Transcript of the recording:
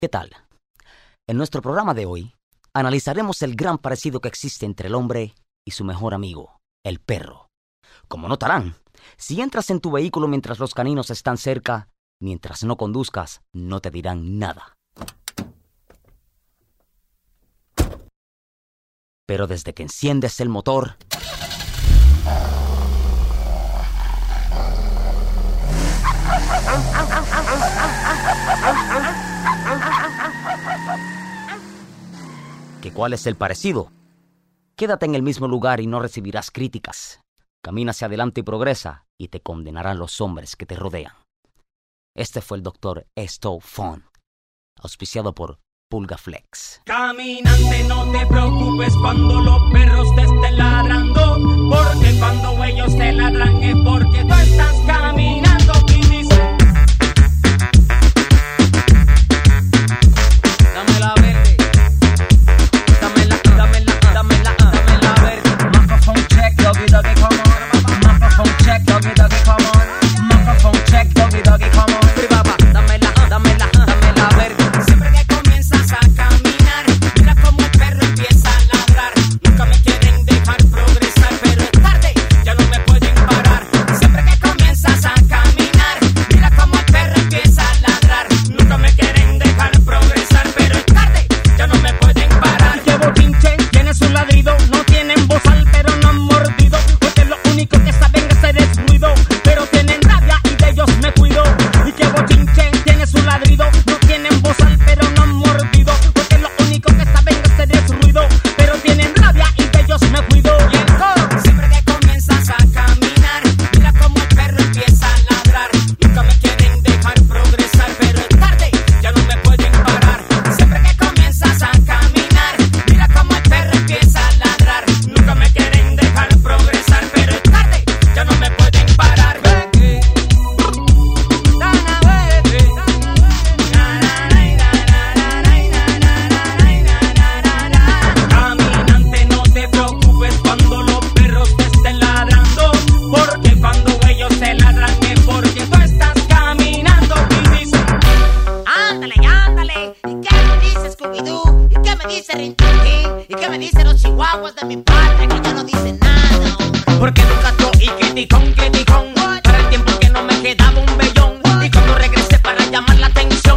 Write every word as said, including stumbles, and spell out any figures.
¿Qué tal? En nuestro programa de hoy, analizaremos el gran parecido que existe entre el hombre y su mejor amigo, el perro. Como notarán, si entras en tu vehículo mientras los caninos están cerca, mientras no conduzcas, no te dirán nada. Pero desde que enciendes el motor, ¿que cuál es el parecido? Quédate en el mismo lugar y no recibirás críticas. Camina hacia adelante y progresa, y te condenarán los hombres que te rodean. Este fue el doctor Stowe Fon, auspiciado por Pulgaflex. Caminante, no te preocupes cuando los perros te estén ladrando, porque cuando ellos te ladran es porque tú estás caminando y dices: dame la verde, dame la, dame la, dame la, dame la verde. Microphone check, doggy doggy, come on. Microphone check, doggy doggy, come on. Microphone check, doggy doggy, come on. Privaba, dame la, dame la, dame la verde. Siempre que comienzas a caminar, mira como el perro empieza a ladrar. Nunca me quieren dejar progresar, pero es tarde, ya no me pueden parar. Siempre que comienzas a caminar, mira como el perro empieza a ladrar. Nunca me quieren dejar progresar, pero es tarde, ya no me pueden parar. Y que bochinche, tiene su ladrido, no tienen bozal, pero no han mordido, porque lo único que saben hacer es ruido, pero tienen rabia y de ellos me cuido. Y que bochinche, tiene su ladrido, no tienen bozal, pero no han mordido, porque lo único que saben hacer es ruido, pero tienen rabia y de ellos me cuido. Y el coro, siempre que comienzas a caminar, mira como el perro empieza a ladrar. Nunca me quieren dejar progresar, pero es tarde, ya no me pueden parar. Siempre que comienzas a caminar, mira como el perro empieza a ladrar. Nunca me quieren dejar progresar, pero es tarde, ya no me pueden parar. Caminante, no te preocupes cuando los perros te estén ladrando, porque cuando ellos te ladran es porque tú estás caminando y dices: Ándale, ándale. ¿Y qué me dice Scooby-Doo? ¿Y qué me dice Rin Tin Tin? ¿Y qué me dicen los chihuahuas de mi padre que ya no dicen nada? porque nunca estoy criticón, criticón. Para el tiempo que no me quedaba un vellón, y cuando regresé para llamar la atención,